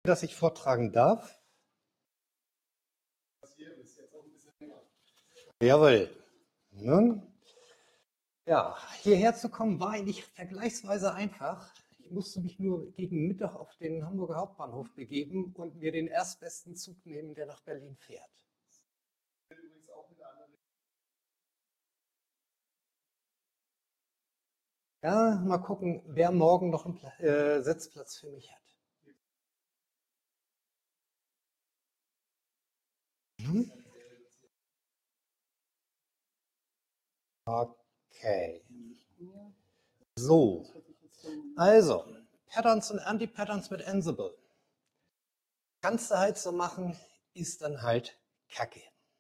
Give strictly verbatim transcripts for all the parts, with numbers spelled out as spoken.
Dass ich vortragen darf. Jawohl. Ne? Ja, hierher zu kommen war eigentlich vergleichsweise einfach. Ich musste mich nur gegen Mittag auf den Hamburger Hauptbahnhof begeben und mir den erstbesten Zug nehmen, der nach Berlin fährt. Ja, mal gucken, wer morgen noch einen Pla- äh, Sitzplatz für mich hat. Hm? Okay. So, also, Patterns und Anti-Patterns mit Ansible. Kannst du halt so machen, ist dann halt Kacke.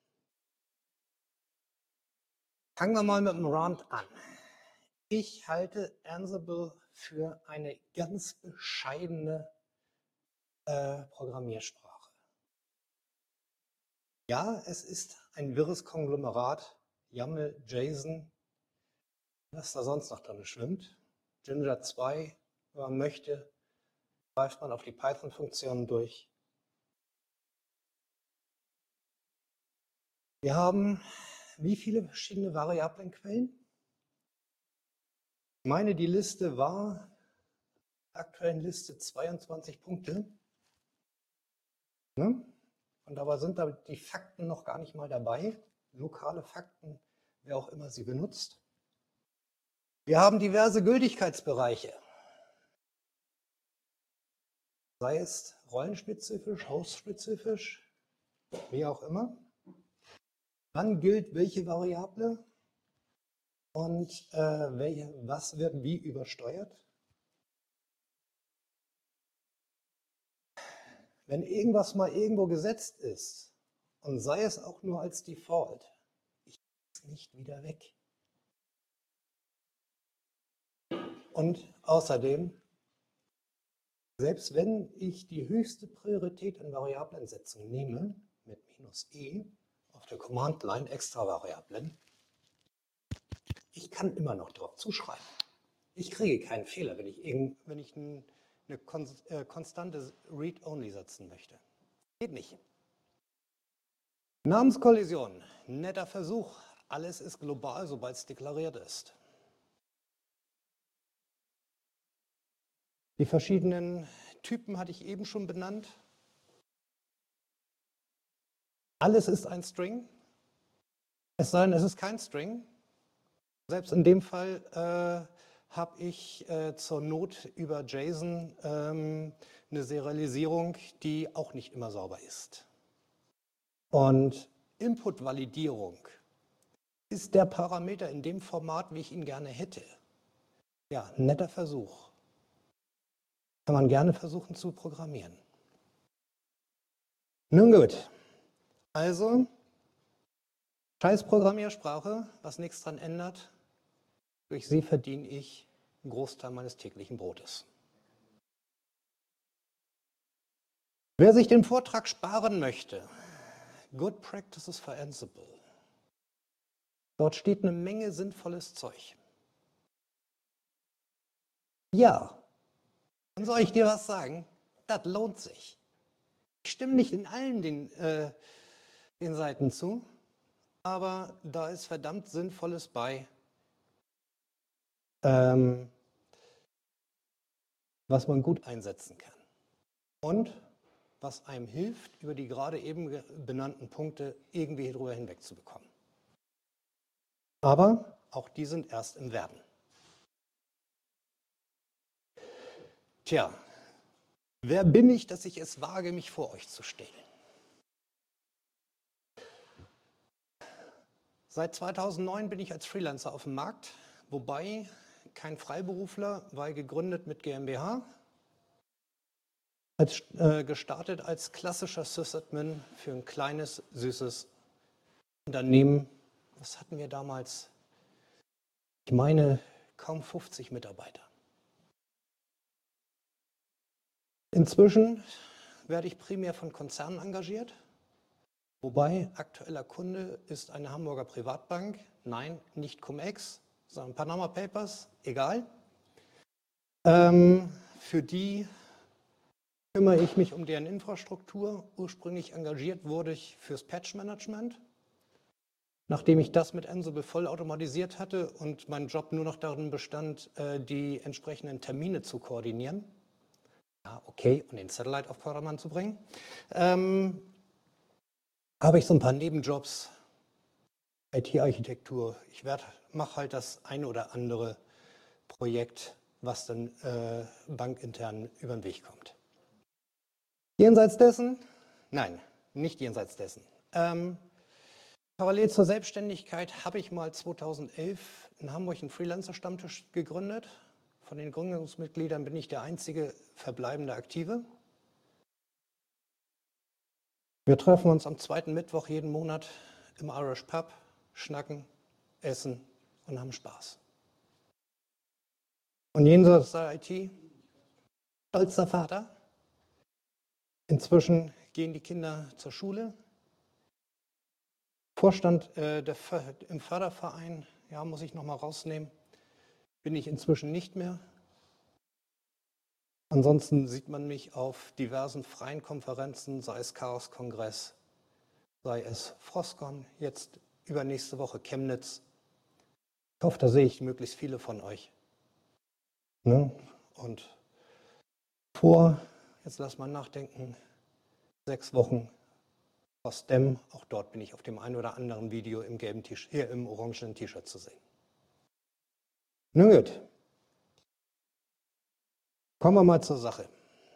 Fangen wir mal mit dem Rand an. Ich halte Ansible für eine ganz bescheidene äh, Programmiersprache. Ja, es ist ein wirres Konglomerat, YAML, JSON, was da sonst noch drin schwimmt. Jinja zwei, wenn man möchte, greift man auf die Python-Funktionen durch. Wir haben wie viele verschiedene Variablenquellen? Ich meine, die Liste war, aktuellen Liste zweiundzwanzig Punkte. Ne? Und dabei sind da die Fakten noch gar nicht mal dabei. Lokale Fakten, wer auch immer sie benutzt. Wir haben diverse Gültigkeitsbereiche. Sei es rollenspezifisch, hostspezifisch, wie auch immer. Wann gilt welche Variable und äh, welche, was wird wie übersteuert. Wenn irgendwas mal irgendwo gesetzt ist und sei es auch nur als Default, ich kriege es nicht wieder weg. Und außerdem, selbst wenn ich die höchste Priorität in Variablensetzung nehme, mit minus e auf der Command-Line extra Variablen, ich kann immer noch drauf zuschreiben. Ich kriege keinen Fehler, wenn ich, irgend, wenn ich ein, eine konstante Read-Only setzen möchte. Geht nicht. Namenskollision, netter Versuch. Alles ist global, sobald es deklariert ist. Die verschiedenen Typen hatte ich eben schon benannt. Alles ist ein String. Es sei denn, es ist kein String. Selbst in dem Fall äh, habe ich äh, zur Not über JSON ähm, eine Serialisierung, die auch nicht immer sauber ist. Und Input-Validierung ist der Parameter in dem Format, wie ich ihn gerne hätte. Ja, netter Versuch. Kann man gerne versuchen zu programmieren. Nun gut, also scheiß Programmiersprache, was nichts dran ändert. Durch sie verdiene ich einen Großteil meines täglichen Brotes. Wer sich den Vortrag sparen möchte, Good Practices for Ansible. Dort steht eine Menge sinnvolles Zeug. Ja, dann soll ich dir was sagen? Das lohnt sich. Ich stimme nicht in allen den, äh, den Seiten zu, aber da ist verdammt Sinnvolles bei, ähm, was man gut einsetzen kann. Und was einem hilft, über die gerade eben benannten Punkte irgendwie drüber hinwegzubekommen. Aber auch die sind erst im Werden. Tja, wer bin ich, dass ich es wage, mich vor euch zu stellen? Seit zweitausendneun bin ich als Freelancer auf dem Markt, wobei kein Freiberufler, weil gegründet mit GmbH, als, äh, gestartet als klassischer Sysadmin für ein kleines, süßes Unternehmen. Was hatten wir damals? Ich meine, kaum fünfzig Mitarbeiter. Inzwischen werde ich primär von Konzernen engagiert, wobei aktueller Kunde ist eine Hamburger Privatbank. Nein, nicht Cum-Ex, sondern Panama Papers, egal. Ähm, für die kümmere ich mich um deren Infrastruktur. Ursprünglich engagiert wurde ich fürs Patch-Management. Nachdem ich das mit Ansible voll automatisiert hatte und mein Job nur noch darin bestand, die entsprechenden Termine zu koordinieren, ja, okay, und den Satellite auf Vordermann zu bringen, ähm, habe ich so ein paar Nebenjobs, I T-Architektur. Ich mache halt das eine oder andere Projekt, was dann äh, bankintern über den Weg kommt. Jenseits dessen, nein, nicht jenseits dessen. Ähm, parallel zur Selbstständigkeit habe ich mal zweitausendelf in Hamburg einen Freelancer-Stammtisch gegründet. Von den Gründungsmitgliedern bin ich der einzige verbleibende Aktive. Wir treffen uns am zweiten Mittwoch jeden Monat im Irish Pub, schnacken, essen und haben Spaß. Und jenseits der I T, stolzer Vater. Inzwischen gehen die Kinder zur Schule. Vorstand äh, der, im Förderverein, ja, muss ich noch mal rausnehmen, bin ich inzwischen nicht mehr. Ansonsten sieht man mich auf diversen freien Konferenzen, sei es Chaos-Kongress, sei es Frostcon, jetzt übernächste Woche Chemnitz. Ich hoffe, da sehe ich möglichst viele von euch. Ne? Und vor, jetzt lass mal nachdenken, sechs Wochen Postdem, auch dort bin ich auf dem einen oder anderen Video im gelben T-Shirt, hier im orangenen T-Shirt zu sehen. Nun gut, kommen wir mal zur Sache.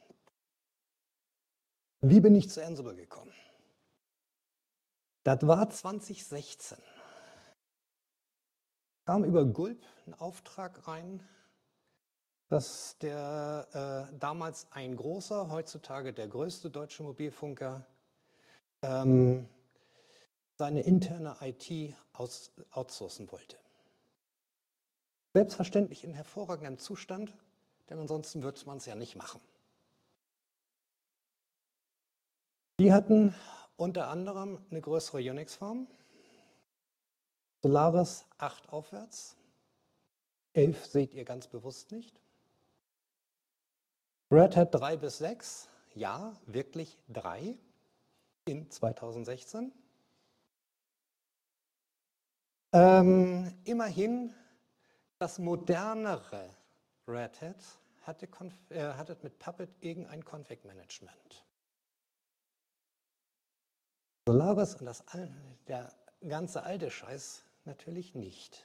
Wie bin ich zu Ansible gekommen? Das war zweitausendsechzehn. Kam über Gulp ein Auftrag rein, dass der äh, damals ein großer, heutzutage der größte deutsche Mobilfunker, ähm, seine interne I T aus, outsourcen wollte. Selbstverständlich in hervorragendem Zustand, denn ansonsten würde man es ja nicht machen. Die hatten unter anderem eine größere Unix-Farm, Solaris acht aufwärts, elf seht ihr ganz bewusst nicht. Red Hat drei bis sechs, ja, wirklich drei in zweitausendsechzehn. Ähm, immerhin das modernere Red Hat hatte, äh, hatte mit Puppet irgendein Config-Management. Solaris und das, der ganze alte Scheiß natürlich nicht.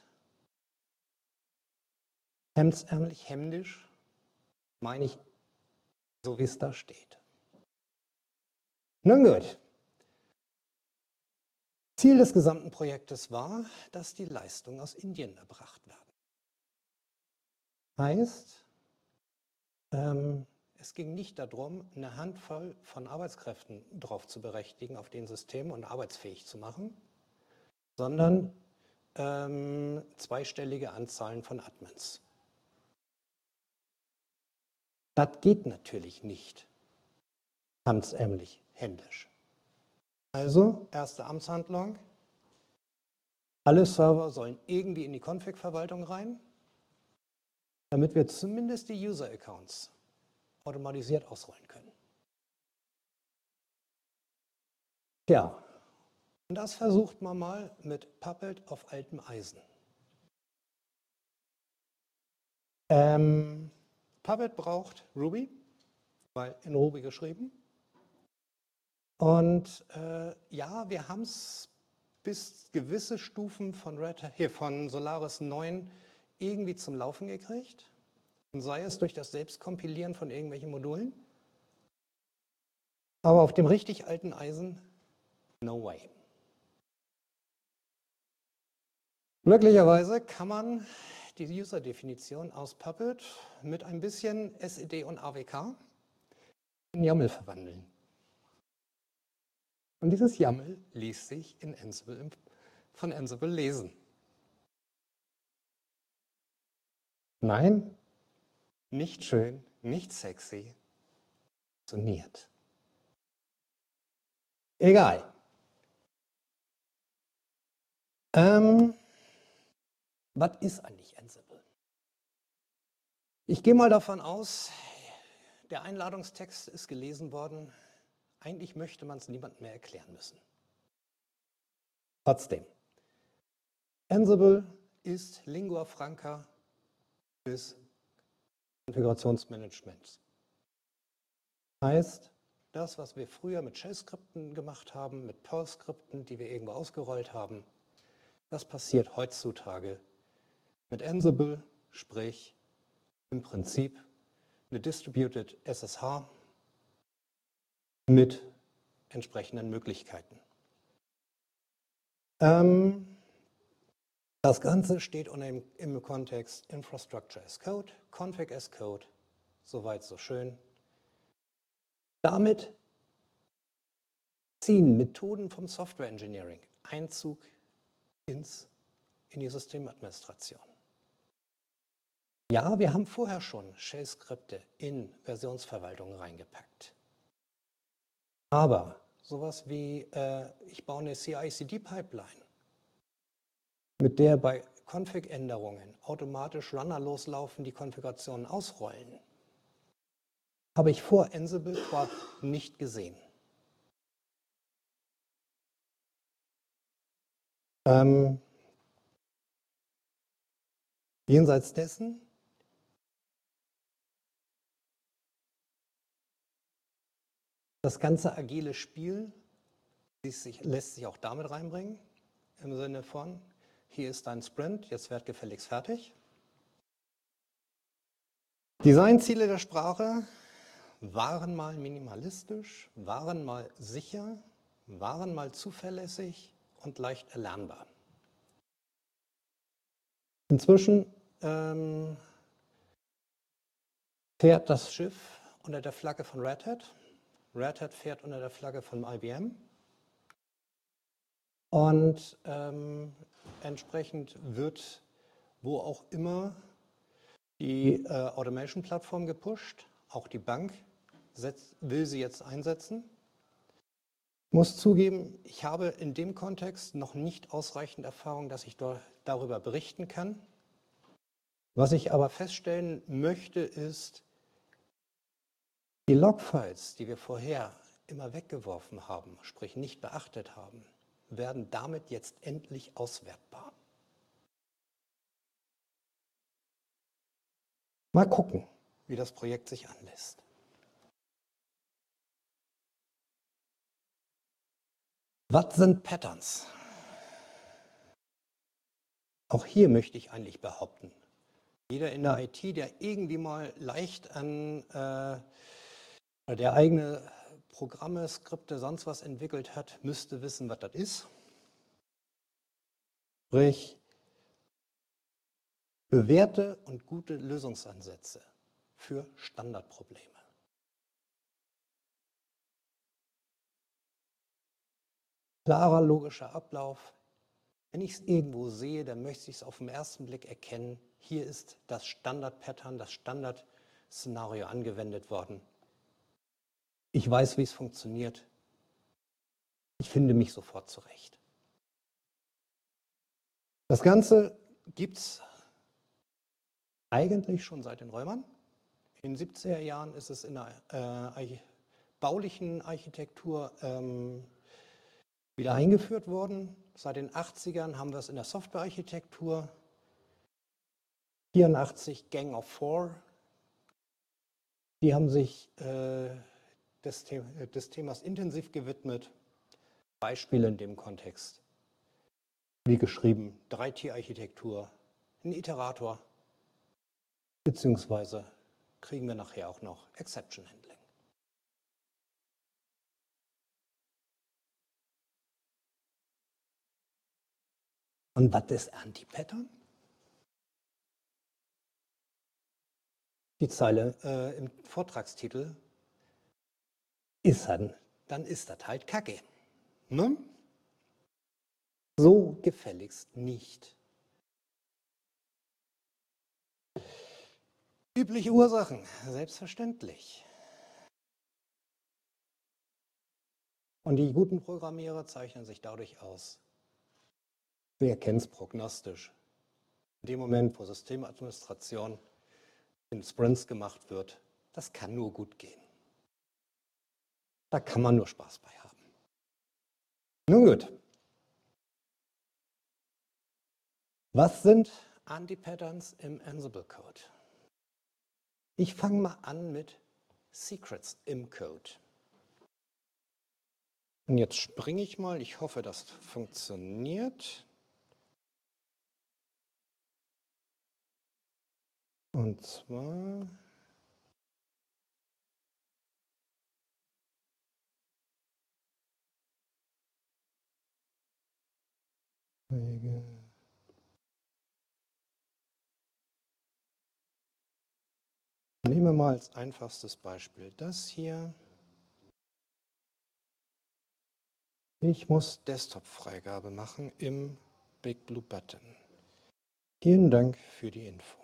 Hemdsärmlich, hemdisch, meine ich, so wie es da steht. Nun gut. Ziel des gesamten Projektes war, dass die Leistungen aus Indien erbracht werden. Heißt, ähm, es ging nicht darum, eine Handvoll von Arbeitskräften drauf zu berechtigen, auf den System und arbeitsfähig zu machen, sondern ähm, zweistellige Anzahlen von Admins. Das geht natürlich nicht, hemdsärmlich, händisch. Also, erste Amtshandlung, alle Server sollen irgendwie in die Config-Verwaltung rein, damit wir zumindest die User-Accounts automatisiert ausrollen können. Tja, und das versucht man mal mit Puppet auf altem Eisen. Ähm, Puppet braucht Ruby, weil in Ruby geschrieben. Und äh, ja, wir haben es bis gewisse Stufen von, Red Hat, hier von Solaris neun irgendwie zum Laufen gekriegt. Und sei es durch das Selbstkompilieren von irgendwelchen Modulen. Aber auf dem richtig alten Eisen, no way. Glücklicherweise kann man die User-Definition aus Puppet mit ein bisschen S E D und A W K in YAML verwandeln. Und dieses YAML ließ sich in Ansible, von Ansible lesen. Nein, nicht schön, nicht sexy, funktioniert. Egal. Ähm, was ist eigentlich Ansible? Ich gehe mal davon aus, der Einladungstext ist gelesen worden. Eigentlich möchte man es niemandem mehr erklären müssen. Trotzdem, Ansible ist Lingua Franca des Konfigurationsmanagements. Heißt, das, was wir früher mit Shell-Skripten gemacht haben, mit Perl-Skripten, die wir irgendwo ausgerollt haben, das passiert heutzutage mit Ansible, sprich im Prinzip eine Distributed S S H mit entsprechenden Möglichkeiten. Ähm, das Ganze steht unter dem, im Kontext Infrastructure as Code, Config as Code, soweit so schön. Damit ziehen Methoden vom Software Engineering Einzug ins, in die Systemadministration. Ja, wir haben vorher schon Shell-Skripte in Versionsverwaltungen reingepackt. Aber sowas wie, äh, ich baue eine C I C D-Pipeline, mit der bei Config-Änderungen automatisch Runner loslaufen, die Konfigurationen ausrollen, habe ich vor Ansible zwar nicht gesehen. Ähm, jenseits dessen das ganze agile Spiel lässt sich, lässt sich auch damit reinbringen, im Sinne von, hier ist dein Sprint, jetzt werd gefälligst fertig. Designziele der Sprache waren mal minimalistisch, waren mal sicher, waren mal zuverlässig und leicht erlernbar. Inzwischen ähm, fährt das Schiff unter der Flagge von Red Hat. Red Hat fährt unter der Flagge von I B M. Und ähm, entsprechend wird, wo auch immer, die äh, Automation-Plattform gepusht. Auch die Bank setzt, will sie jetzt einsetzen. Ich muss zugeben, ich habe in dem Kontext noch nicht ausreichend Erfahrung, dass ich dort darüber berichten kann. Was ich aber feststellen möchte, ist, die Logfiles, die wir vorher immer weggeworfen haben, sprich nicht beachtet haben, werden damit jetzt endlich auswertbar. Mal gucken, wie das Projekt sich anlässt. Was sind Patterns? Auch hier möchte ich eigentlich behaupten, jeder in der I T, der irgendwie mal leicht an äh, der eigene Programme, Skripte, sonst was entwickelt hat, müsste wissen, was das ist. Sprich, bewährte und gute Lösungsansätze für Standardprobleme. Klarer, logischer Ablauf. Wenn ich es irgendwo sehe, dann möchte ich es auf den ersten Blick erkennen. Hier ist das Standard-Pattern, das Standard-Szenario angewendet worden. Ich weiß, wie es funktioniert. Ich finde mich sofort zurecht. Das Ganze gibt es eigentlich schon seit den Römern. In den siebziger Jahren ist es in der äh, baulichen Architektur ähm, wieder eingeführt worden. Seit den achtzigern haben wir es in der Softwarearchitektur. vierundachtzig Gang of Four. Die haben sich äh, des, The des Themas intensiv gewidmet. Beispiele in dem Kontext. Wie geschrieben, drei Tier-Architektur, ein Iterator, beziehungsweise kriegen wir nachher auch noch Exception Handling. Und was ist Anti-Pattern? Die Zeile äh, im Vortragstitel ist dann, dann ist das halt Kacke. Ne? So gefälligst nicht. Übliche Ursachen, selbstverständlich. Und die guten Programmierer zeichnen sich dadurch aus. Sie erkennen es prognostisch. In dem Moment, wo Systemadministration in Sprints gemacht wird, Das kann nur gut gehen. Da kann man nur Spaß bei haben. Nun gut. Was sind Anti-Patterns im Ansible-Code? Ich fange mal an mit Secrets im Code. Und jetzt springe ich mal. Ich hoffe, das funktioniert. Und zwar... Nehmen wir mal als einfachstes Beispiel das hier. Ich muss Desktop-Freigabe machen im Big Blue Button. Vielen Dank für die Info.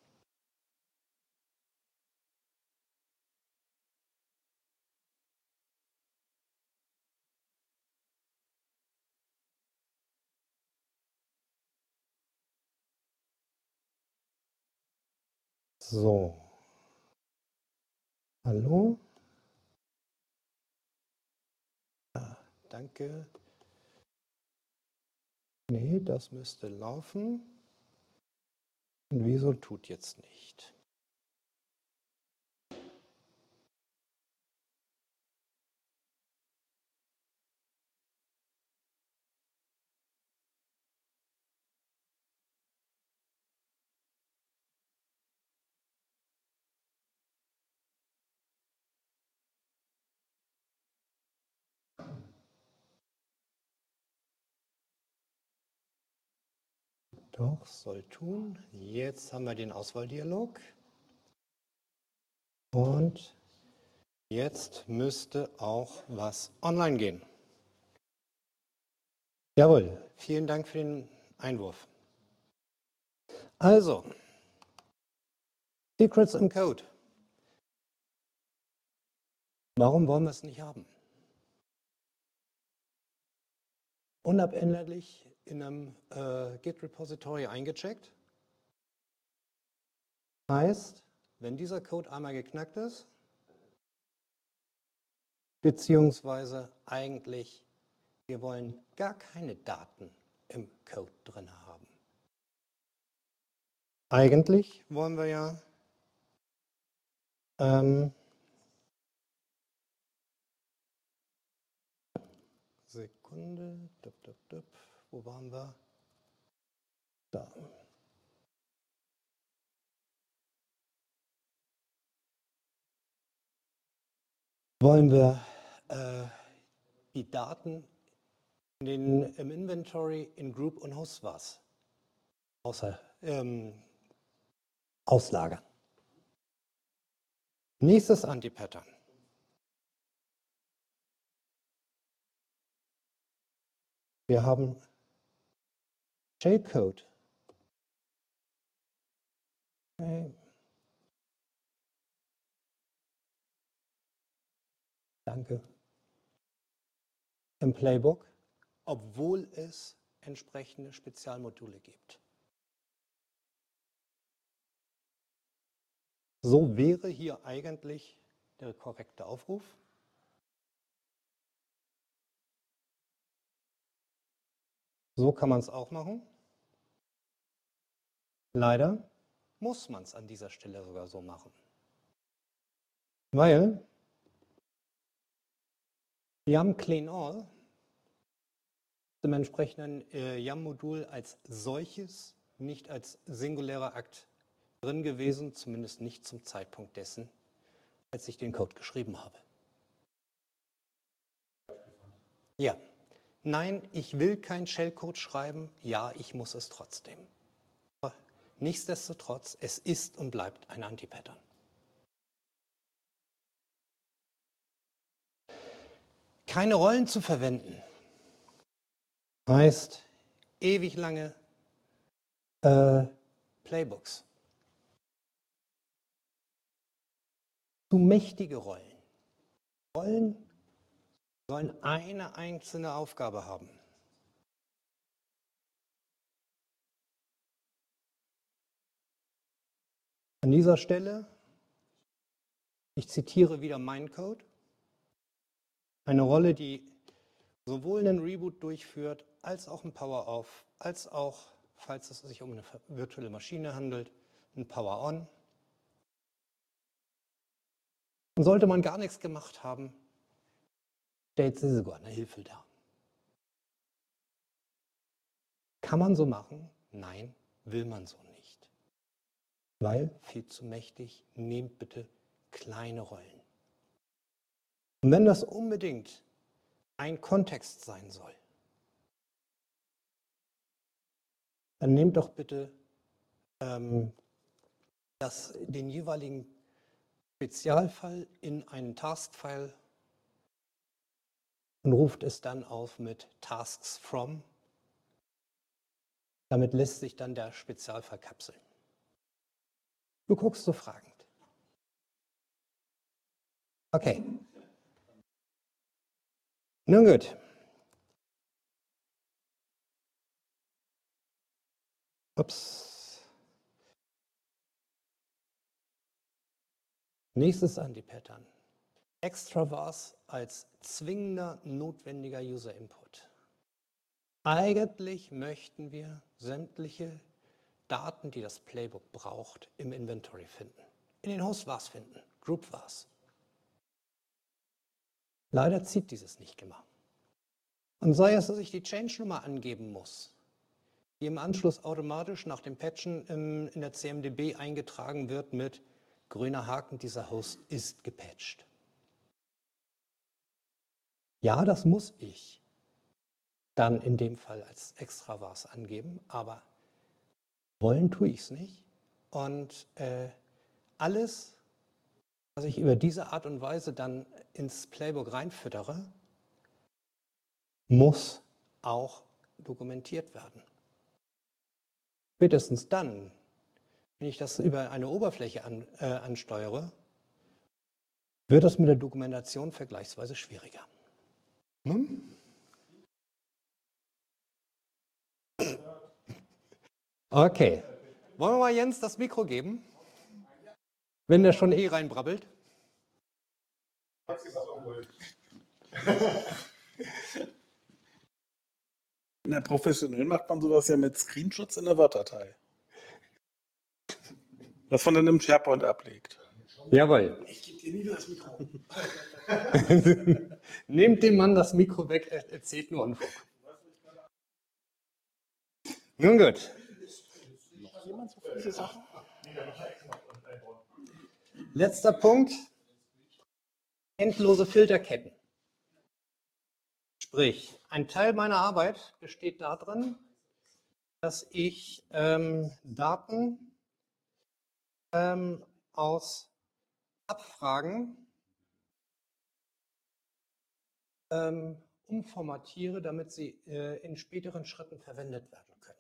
So. Hallo? Ah, danke. Nee, das müsste laufen. Und wieso tut jetzt nicht? Doch, soll tun. Jetzt haben wir den Auswahldialog. Und jetzt müsste auch was online gehen. Jawohl, vielen Dank für den Einwurf. Also, Secrets im Code. Warum wollen wir es nicht haben? Unabänderlich in einem äh, Git-Repository eingecheckt. Heißt, wenn dieser Code einmal geknackt ist, beziehungsweise eigentlich, wir wollen gar keine Daten im Code drin haben. Eigentlich wollen wir ja ähm, Sekunde, dup, dup, dup, wo waren wir? Da. Wollen wir äh, die Daten in den, im Inventory in Group und Host was außer ähm, auslagern. Nächstes Anti-Pattern. Wir haben Shellcode. Okay. Danke. Im Playbook, obwohl es entsprechende Spezialmodule gibt. So wäre hier eigentlich der korrekte Aufruf. So kann man es auch machen. Leider muss man es an dieser Stelle sogar so machen. Weil Yum Clean All im entsprechenden äh, Yum-Modul als solches nicht als singulärer Akt drin gewesen, zumindest nicht zum Zeitpunkt dessen, als ich den Code geschrieben habe. Ja, nein, ich will kein Shellcode schreiben, ja, ich muss es trotzdem. Aber nichtsdestotrotz, es ist und bleibt ein Anti-Pattern. Keine Rollen zu verwenden heißt ewig lange äh, Playbooks. Zu mächtige Rollen. Rollen sollen eine einzelne Aufgabe haben. An dieser Stelle Ich zitiere wieder meinen Code. Eine Rolle, die sowohl einen Reboot durchführt, als auch ein Power-Off, als auch, falls es sich um eine virtuelle Maschine handelt, ein Power-On. Und sollte man gar nichts gemacht haben, stellt sie sogar eine Hilfe dar. Kann man so machen? Nein, will man so nicht. Weil viel zu mächtig, nehmt bitte kleine Rollen. Und wenn das unbedingt ein Kontext sein soll, dann nehmt doch bitte ähm, das, den jeweiligen Spezialfall in einen Task-File und ruft es dann auf mit Tasks from. Damit lässt sich dann der Spezialfall kapseln. Du guckst so fragend. Okay. Nun gut. Ups. Nächstes Anti-Pattern. Extravars als zwingender, notwendiger User-Input. Eigentlich möchten wir sämtliche Daten, die das Playbook braucht, im Inventory finden. In den Host-Vars finden, Group-Vars. Leider zieht dieses nicht immer. Und sei es, dass ich die Change-Nummer angeben muss, die im Anschluss automatisch nach dem Patchen im, in der C M D B eingetragen wird mit grüner Haken, dieser Host ist gepatcht. Ja, das muss ich dann in dem Fall als Extravars angeben, aber wollen tue ich es nicht. Und äh, alles, was ich über diese Art und Weise dann ins Playbook reinfüttere, muss auch dokumentiert werden. Spätestens dann, wenn ich das über eine Oberfläche an, äh, ansteuere, wird es mit der Dokumentation vergleichsweise schwieriger. Hm? Okay. Wollen wir mal Jens das Mikro geben? Wenn der schon eh reinbrabbelt. In der Professionell macht man sowas ja mit Screenshots in der Word-Datei. Was man dann im SharePoint ablegt. Jawohl. Ich gebe dir nie das Mikro. Nehmt dem Mann das Mikro weg, er erzählt nur Unfug. Nun gut. Noch jemand so für diese Sachen? Letzter Punkt. Endlose Filterketten. Sprich, ein Teil meiner Arbeit besteht darin, dass ich ähm, Daten ähm, aus Abfragen ähm, umformatiere, damit sie äh, in späteren Schritten verwendet werden können.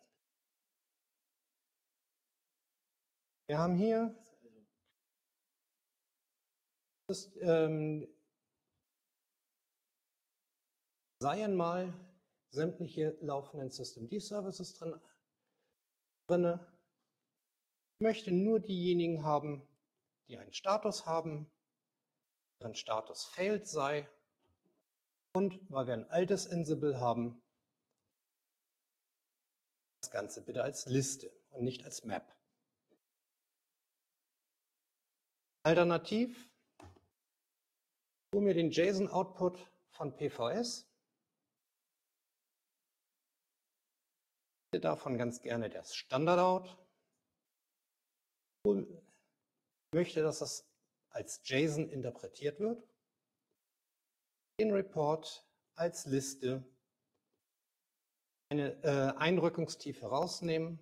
Wir haben hier das, ähm, seien mal sämtliche laufenden Systemd-Services drin. drin. Ich möchte nur diejenigen haben, die einen Status haben, deren Status failed sei und weil wir ein altes Ansible haben, das Ganze bitte als Liste und nicht als Map. Alternativ hole mir den JSON-Output von P V S. Davon ganz gerne das Standard-Out. Und möchte, dass das als JSON interpretiert wird. Den Report als Liste eine äh, Einrückungstiefe rausnehmen.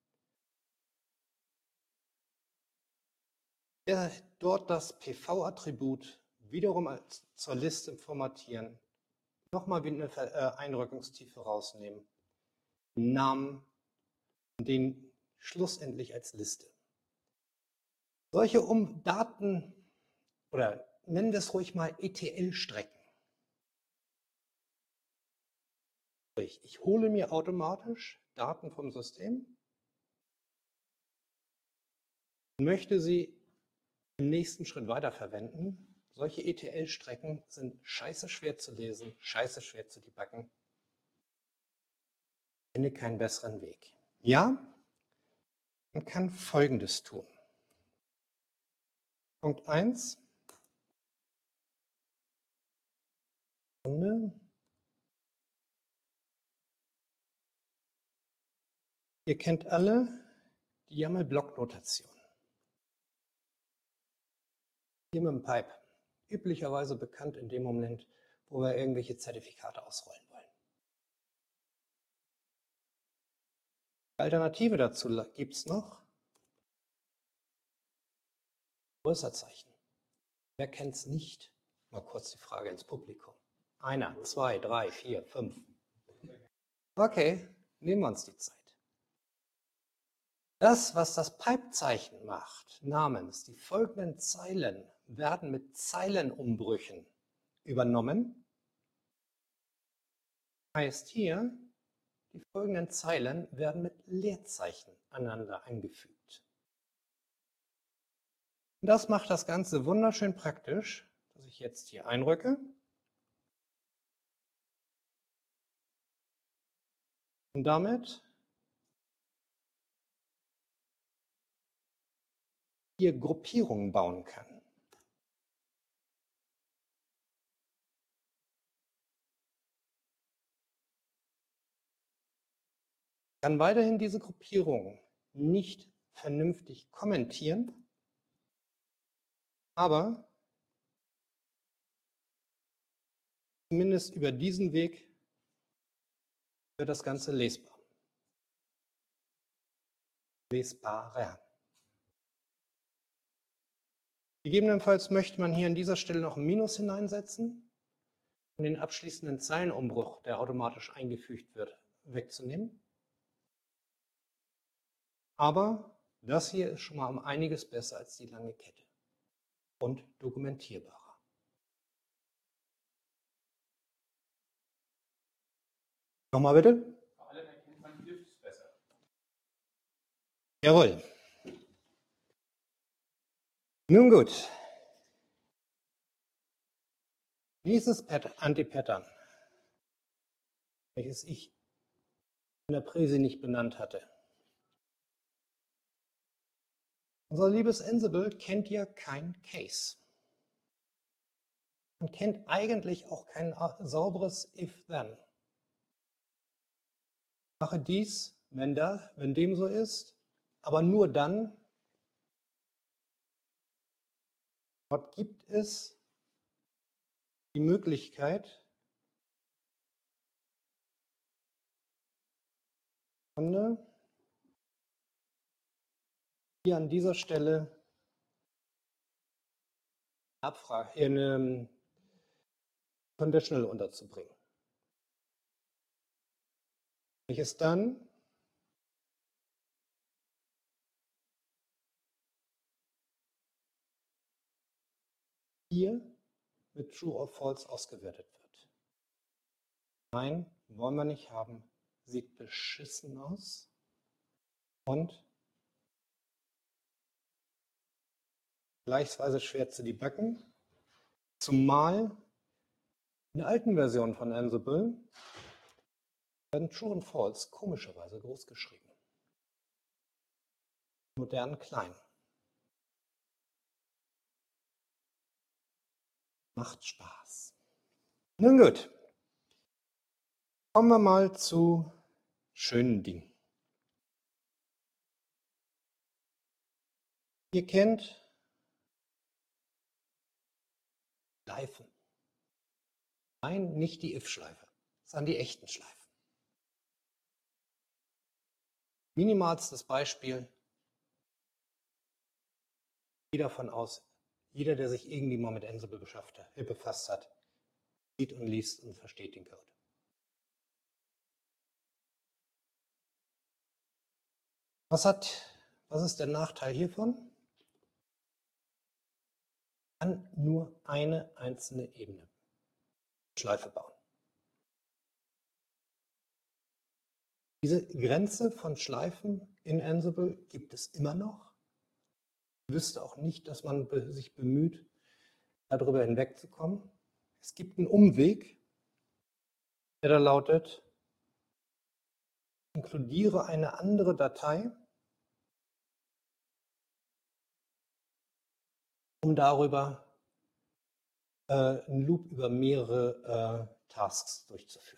Der, dort das P V-Attribut wiederum als, zur Liste formatieren. Nochmal eine äh, Einrückungstiefe rausnehmen. Namen und den schlussendlich als Liste. Solche um Daten oder nennen wir es ruhig mal E T L-Strecken. Ich hole mir automatisch Daten vom System und möchte sie im nächsten Schritt weiterverwenden. Solche E T L-Strecken sind scheiße schwer zu lesen, scheiße schwer zu debuggen. Ich finde keinen besseren Weg. Ja, man kann Folgendes tun. Punkt eins. Ihr kennt alle die YAML-Block-Notation. Hier mit dem Pipe. Üblicherweise bekannt in dem Moment, wo wir irgendwelche Zertifikate ausrollen wollen. Alternative dazu gibt es noch. Größerzeichen. Wer kennt es nicht? Mal kurz die Frage ins Publikum. Einer, zwei, drei, vier, fünf. Okay, nehmen wir uns die Zeit. Das, was das Pipe-Zeichen macht, namens die folgenden Zeilen, werden mit Zeilenumbrüchen übernommen. Heißt hier, die folgenden Zeilen werden mit Leerzeichen aneinander eingefügt. Und das macht das Ganze wunderschön praktisch, dass ich jetzt hier einrücke. Und damit hier Gruppierungen bauen kann. Ich kann weiterhin diese Gruppierungen nicht vernünftig kommentieren, aber zumindest über diesen Weg wird das Ganze lesbar. Lesbarer. Gegebenenfalls möchte man hier an dieser Stelle noch ein Minus hineinsetzen, um den abschließenden Zeilenumbruch, der automatisch eingefügt wird, wegzunehmen. Aber das hier ist schon mal um einiges besser als die lange Kette und dokumentierbarer. Nochmal bitte? Vor allem erkennt man Glyphs besser. Jawohl. Nun gut. Nächstes Anti-Pattern, welches ich in der Präse nicht benannt hatte. Unser liebes Ansible kennt ja kein Case. Man kennt eigentlich auch kein sauberes If-Then. Mache dies, wenn, da, wenn dem so ist, aber nur dann. Dort gibt es die Möglichkeit, hier an dieser Stelle Abfrage, eine Conditional unterzubringen. Welches dann hier mit True or False ausgewertet wird. Nein, wollen wir nicht haben. Sieht beschissen aus. Und gleichsweise schwer zu debuggen. Zumal in der alten Version von Ansible werden True und False komischerweise groß geschrieben. Modern klein. Macht Spaß. Nun gut. Kommen wir mal zu schönen Dingen. Ihr kennt Schleifen. Nein, nicht die If-Schleife, sondern die echten Schleifen. Minimalstes Beispiel. Ich gehe davon aus, jeder, der sich irgendwie mal mit Ansible befasst hat, sieht und liest und versteht den Code. Was, hat, was ist der Nachteil hiervon? Man kann nur eine einzelne Ebene Schleife bauen. Diese Grenze von Schleifen in Ansible gibt es immer noch. Ich wüsste auch nicht, dass man be- sich bemüht, darüber hinwegzukommen. Es gibt einen Umweg, der da lautet, inkludiere eine andere Datei, um darüber äh, einen Loop über mehrere äh, Tasks durchzuführen.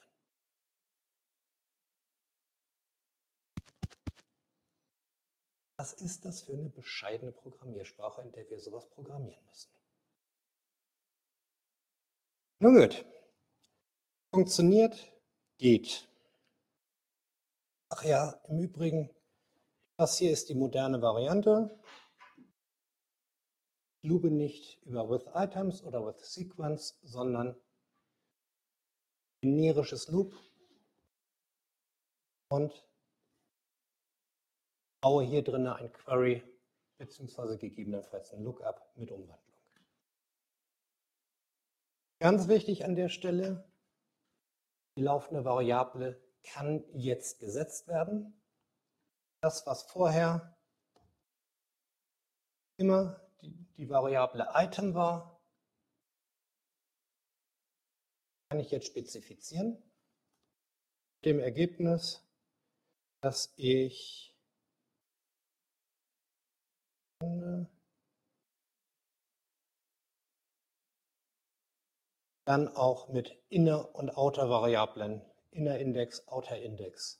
Was ist das für eine bescheidene Programmiersprache, in der wir sowas programmieren müssen? Nun gut. Funktioniert, geht. Ach ja, im Übrigen, das hier ist die moderne Variante. Ich loope nicht über with items oder with sequence, sondern generisches Loop und baue hier drin ein Query beziehungsweise gegebenenfalls ein Lookup mit Umwandlung. Ganz wichtig an der Stelle, die laufende Variable kann jetzt gesetzt werden. Das, was vorher immer die, die Variable Item war, kann ich jetzt spezifizieren. Mit dem Ergebnis, dass ich dann auch mit Inner- und Outer-Variablen, Inner-Index, Outer-Index,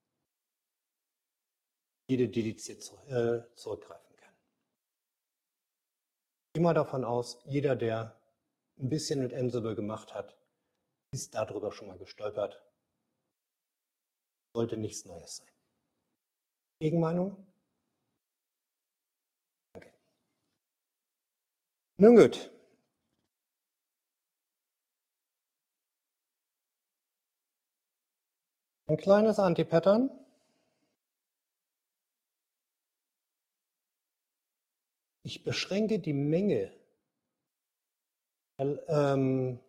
jede dediziert zu, äh, zurückgreifen kann. Ich gehe mal davon aus, jeder, der ein bisschen mit Ansible gemacht hat, ist darüber schon mal gestolpert. Sollte nichts Neues sein. Gegenmeinung? Okay. Nun gut. Ein kleines Anti-Pattern. Ich beschränke die Menge ähm,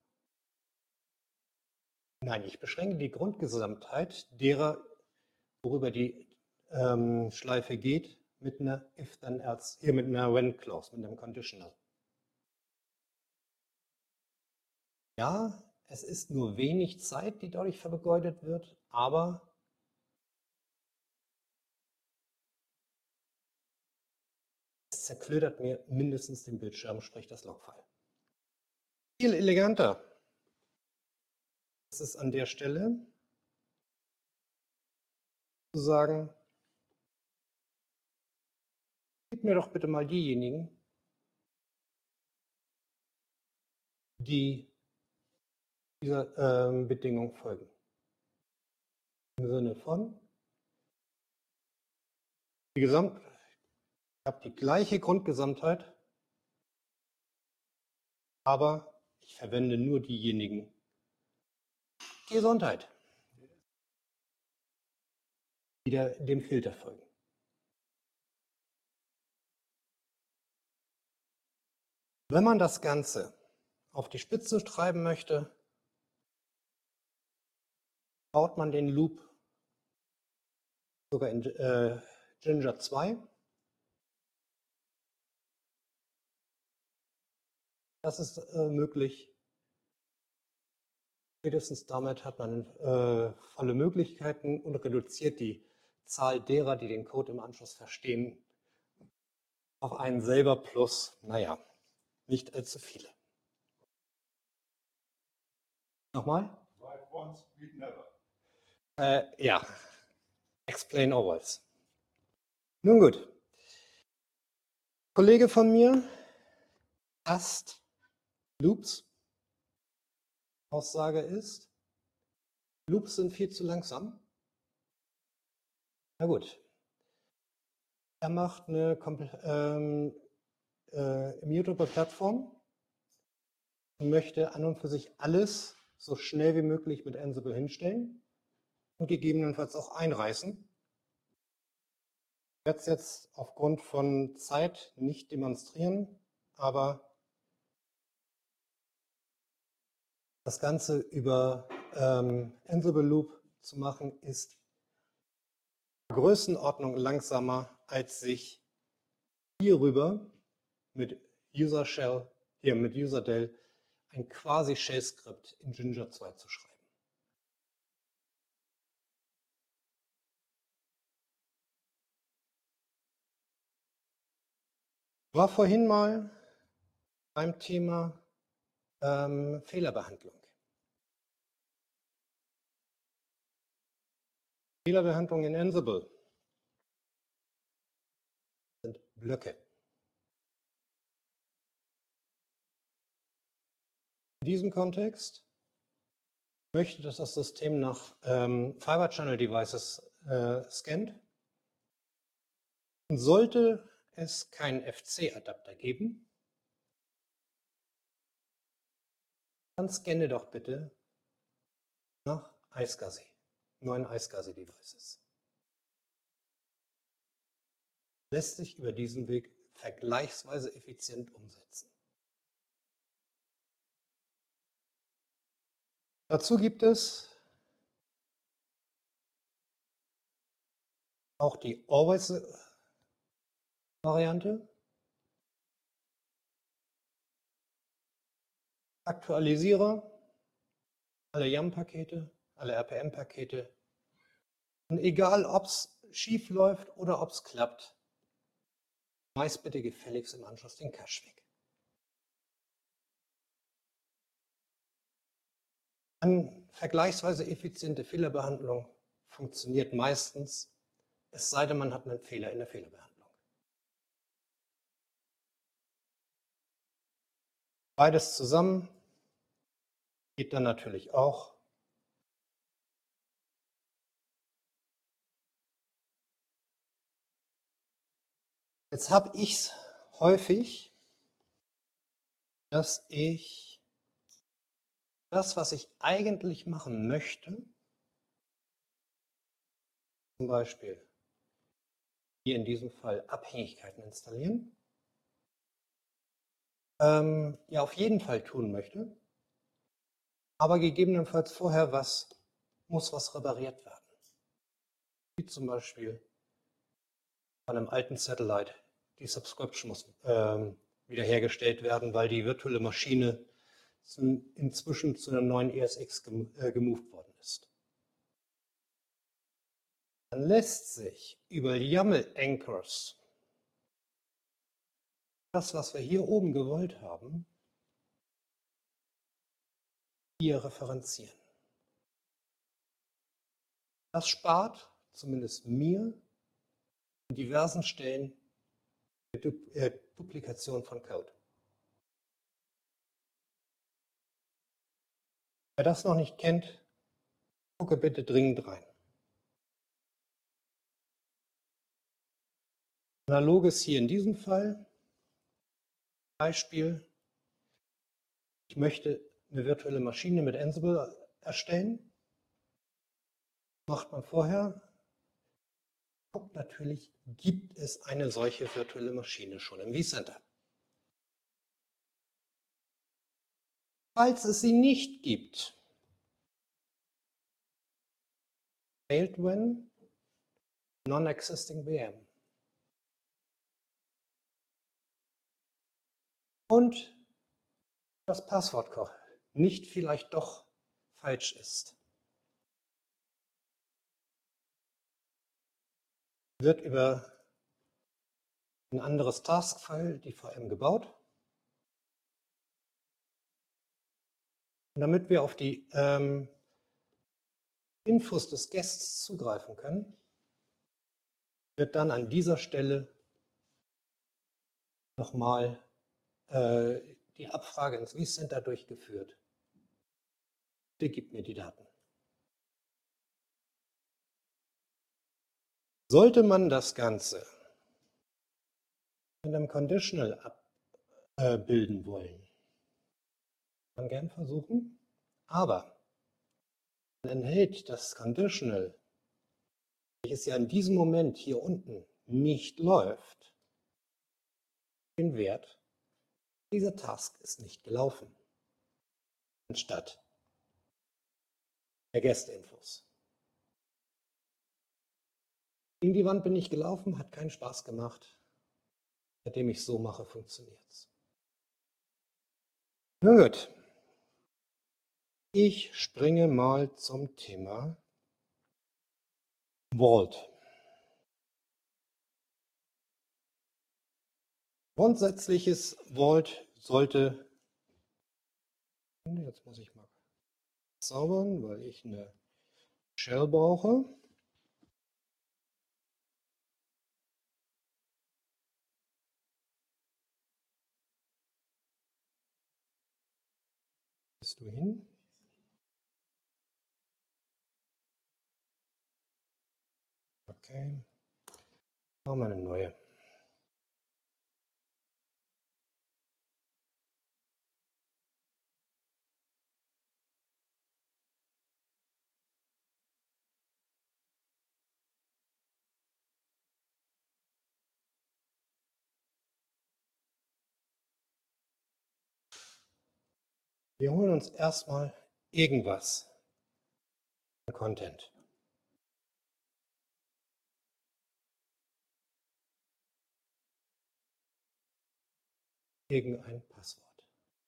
nein, ich beschränke die Grundgesamtheit derer, worüber die ähm, Schleife geht, mit einer if then else, hier mit einer when clause, mit einem conditional. Ja, es ist nur wenig Zeit, die dadurch vergeudet wird, aber es zerklödert mir mindestens den Bildschirm, sprich das Logfile. Viel eleganter ist es an der Stelle zu sagen, gib mir doch bitte mal diejenigen, die dieser ähm, Bedingung folgen. Im Sinne von, die Gesamt, ich habe die gleiche Grundgesamtheit, aber ich verwende nur diejenigen. Gesundheit, die der, dem Filter folgen. Wenn man das Ganze auf die Spitze treiben möchte, baut man den Loop sogar in äh, Jinja zwei. Das ist äh, möglich. Spätestens damit hat man äh, volle Möglichkeiten und reduziert die Zahl derer, die den Code im Anschluss verstehen, auf einen selber plus, naja, nicht allzu viele. Nochmal? Write once, read never. Äh, ja, explain always. Nun gut. Kollege von mir hasst Loops. Aussage ist, Loops sind viel zu langsam. Na gut. Er macht eine ähm, äh, immutable Plattform und möchte an und für sich alles so schnell wie möglich mit Ansible hinstellen und gegebenenfalls auch einreißen. Ich werde es jetzt aufgrund von Zeit nicht demonstrieren, aber das Ganze über ähm, Ansible Loop zu machen, ist Größenordnung langsamer, als sich hierüber mit User Shell, hier mit Userdel, ein quasi Shell-Skript in Jinja zwei zu schreiben. War vorhin mal beim Thema ähm, Fehlerbehandlung. Fehlerbehandlung in Ansible sind Blöcke. In diesem Kontext möchte, dass das System nach ähm, Fiber Channel Devices äh, scannt. Und sollte es keinen F C-Adapter geben, dann scanne doch bitte nach iSCSI, neuen iSCSI Devices. Lässt sich über diesen Weg vergleichsweise effizient umsetzen. Dazu gibt es auch die Always-Variante. Aktualisiere alle YAM-Pakete, alle R P M-Pakete. Und egal, ob es schief läuft oder ob es klappt, schmeiß bitte gefälligst im Anschluss den Cache weg. Eine vergleichsweise effiziente Fehlerbehandlung funktioniert meistens, es sei denn, man hat einen Fehler in der Fehlerbehandlung. Beides zusammen geht dann natürlich auch. Jetzt habe ich es häufig, dass ich das, was ich eigentlich machen möchte, zum Beispiel hier in diesem Fall Abhängigkeiten installieren, ähm, ja auf jeden Fall tun möchte, aber gegebenenfalls vorher was, muss was repariert werden. Wie zum Beispiel bei einem alten Satellite, die Subscription muss ähm, wiederhergestellt werden, weil die virtuelle Maschine zum, inzwischen zu einer neuen E S X gem äh, gemoved worden ist. Dann lässt sich über YAML Anchors das, was wir hier oben gewollt haben, hier referenzieren. Das spart zumindest mir an diversen Stellen die du äh, Duplikation von Code. Wer das noch nicht kennt, gucke bitte dringend rein. Analoges hier in diesem Fall. Beispiel, ich möchte eine virtuelle Maschine mit Ansible erstellen. Macht man vorher. Guckt natürlich, gibt es eine solche virtuelle Maschine schon im vCenter? Falls es sie nicht gibt, failed when non-existing V M. Und das Passwort nicht vielleicht doch falsch ist. Wird über ein anderes Taskfile, die V M, gebaut. Und damit wir auf die ähm, Infos des Guests zugreifen können, wird dann an dieser Stelle nochmal äh, die Abfrage ins vCenter durchgeführt. Bitte gib mir die Daten. Sollte man das Ganze mit einem Conditional abbilden wollen, kann man gern versuchen, aber man enthält das Conditional, welches ja in diesem Moment hier unten nicht läuft, den Wert, dieser Task ist nicht gelaufen, anstatt der Guest-Infos. Gegen die Wand bin ich gelaufen, hat keinen Spaß gemacht. Seitdem ich so mache, funktioniert es. Na gut. Ich springe mal zum Thema Vault. Grundsätzliches Vault sollte, jetzt muss ich mal zaubern, weil ich eine Shell brauche. Bist du hin? Okay. Machen wir eine neue. Wir holen uns erstmal irgendwas an Content. Irgendein Passwort.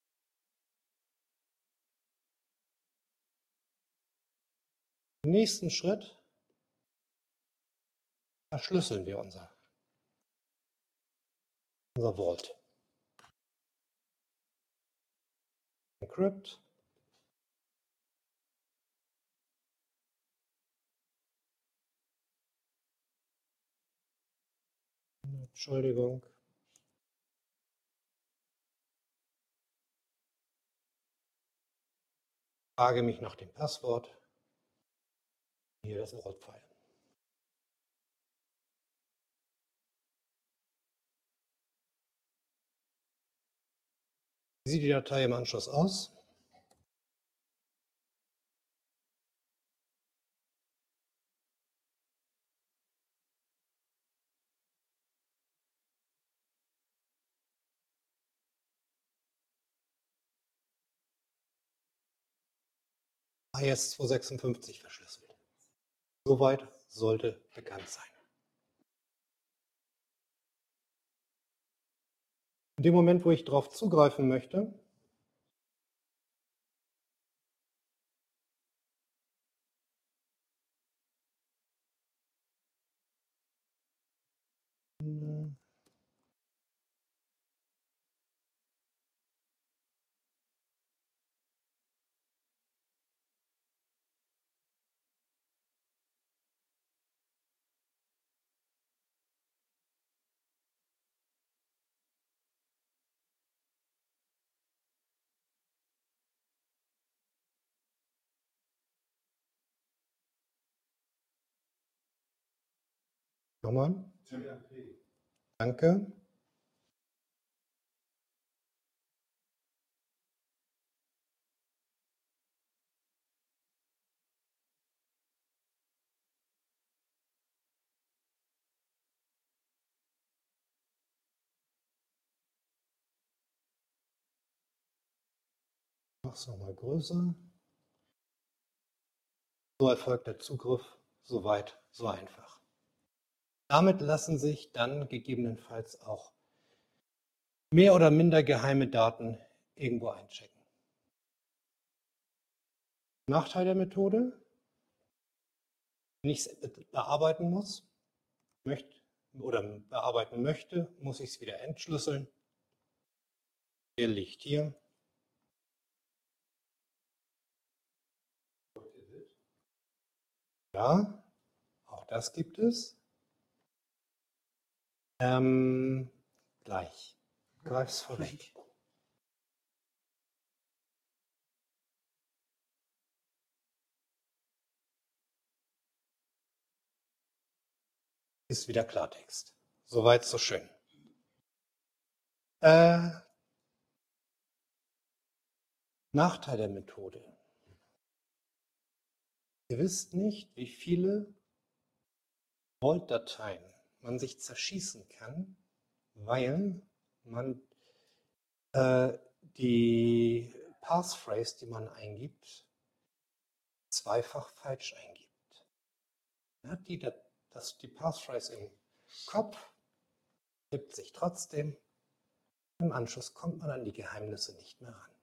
Im nächsten Schritt verschlüsseln wir unser, unser Vault. Encrypt. Entschuldigung. Frage mich nach dem Passwort. Hier das Vault-File. Wie sieht die Datei im Anschluss aus? I S zweihundertsechsundfünfzig verschlüsselt. Soweit sollte bekannt sein. In dem Moment, wo ich darauf zugreifen möchte, nochmal. Danke. Mach es nochmal größer. So erfolgt der Zugriff so weit, so einfach. Damit lassen sich dann gegebenenfalls auch mehr oder minder geheime Daten irgendwo einchecken. Nachteil der Methode: Wenn ich es bearbeiten muss, möchte oder bearbeiten möchte, muss ich es wieder entschlüsseln. Der liegt hier. Ja, auch das gibt es. Ähm, gleich. Greif's vorweg. Ist wieder Klartext. Soweit, so schön. Äh, Nachteil der Methode: Ihr wisst nicht, wie viele Vault-Dateien man sich zerschießen kann, weil man äh, die Passphrase, die man eingibt, zweifach falsch eingibt. Man hat die, das, die Passphrase im Kopf, tippt sich trotzdem. Im Anschluss kommt man an die Geheimnisse nicht mehr ran.